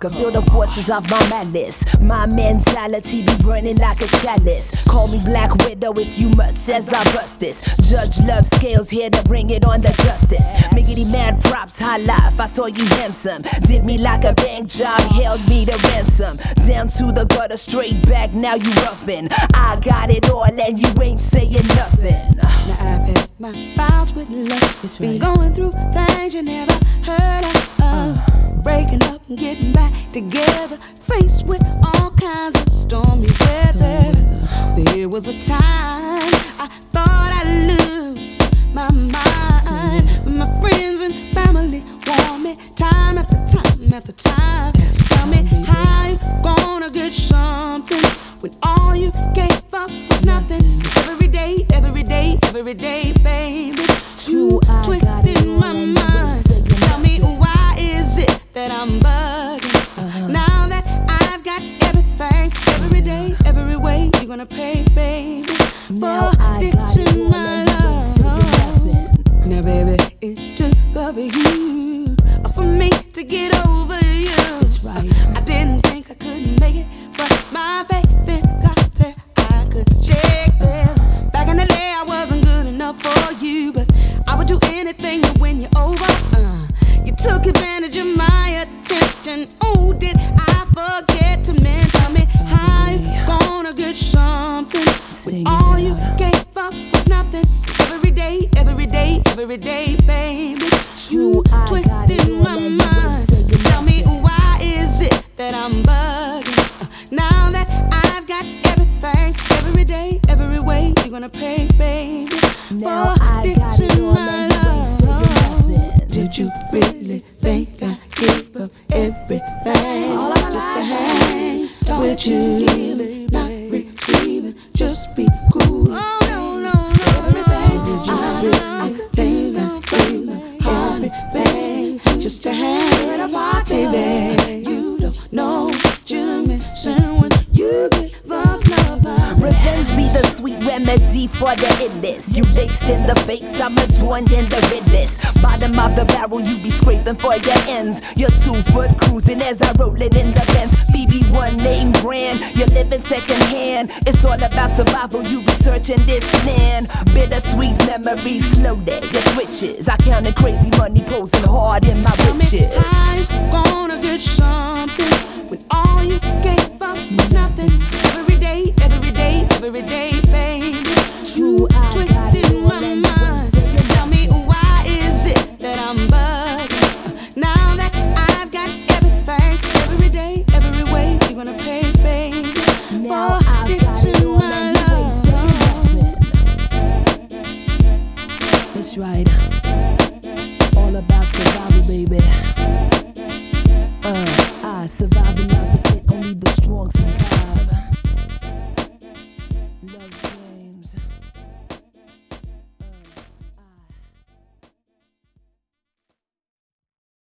could feel the forces of my malice. My mentality be burning like a chalice. Call me Black Widow if you must, as I bust this. Judge Love Scales here to bring it on the justice. Miggity mad props, high life, I saw you handsome. Did me like a bank job, held me to ransom. Down to the gutter, straight back, now you ruffin'. I got it all and you ain't saying nothing. Now I've had my bouts with love. Been going through things you never heard of. Breaking up and getting back together. Faced with all kinds of stormy weather. There was a time I thought I'd lose my mind. But my friends and family warned me time after time after time. Tell me how you gonna get something when all you gave up was nothing. Every day, every day, every day, baby, you twisting my mind. Tell me why is it that I'm bugging? Now that I've got everything, every day, every way, you're gonna pay, baby, for ditching my love. Now, baby, it took over you for me to get over you. I didn't think I could make it, but my faith in God said I could shake this. Back in the day, I wasn't good enough for you, but I would do anything to win you over. You took advantage of my attention. Oh, did I forget to mention me? How you gonna get something when all you gave up was nothing? Every day, every day, every day, baby, you twisted my mind. Tell me why is it that I'm bugging? Now that I've got everything, every day, every way, you're gonna pay, baby, for ditching my love. Did you really think I gave up everything just to hang with you? Not receiving, just be cool. Oh, no. Everything. Did you really think I gave up everything just to hang, baby? You don't know what you're missing when you give up love. Revenge be the sweet remedy for the illness. You laced in the face, I'm adorned in the redness. Bottom of the barrel, you be scraping for your ends. You're 2 foot cruising as I roll it in the Benz. BB1 name brand, you're living second hand. It's all about survival, you be searching this land. Bittersweet memories, slow down your switches. I counted crazy money, posing hard in my riches. Tell me how you gonna get something when all you gave up was nothing? Every day, every day, every day, baby, you twisted my mind. Tell me why is it that I'm bugging? Now that I've got everything, every day, every way, you're gonna pay, baby, for ditching my love. That's right. All about survival, baby. I survive.